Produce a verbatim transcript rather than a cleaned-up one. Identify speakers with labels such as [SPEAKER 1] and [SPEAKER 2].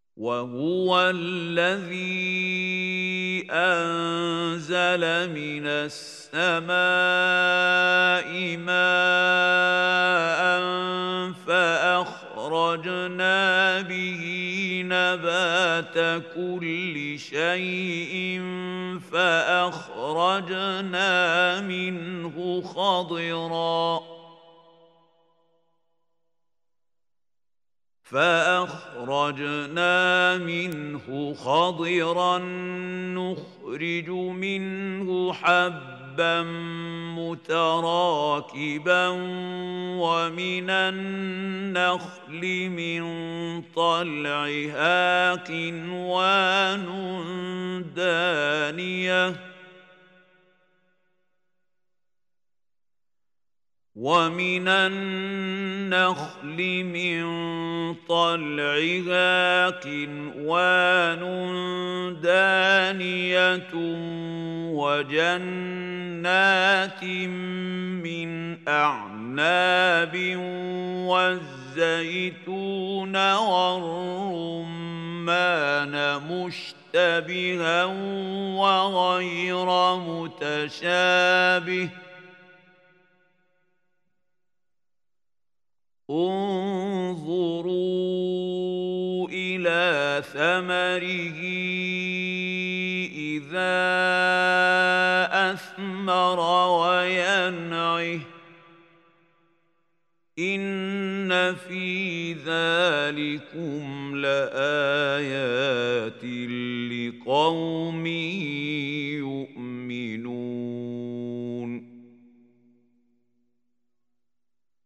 [SPEAKER 1] وهو الذي أنزل من السماء ماء فأخرجنا به نبات كل شيء فأخرجنا منه خضراً فأخرجنا منه خضرا نخرج منه حبا متراكبا ومن النخل من طلعها قنوان دانية ومن النخل من طلعها قنوان دانية وجنات من أعناب والزيتون والرمان مشتبها وغير متشابه انظروا إلى ثمره إذا أثمر وينعه إن في ذلكم لآيات لقوم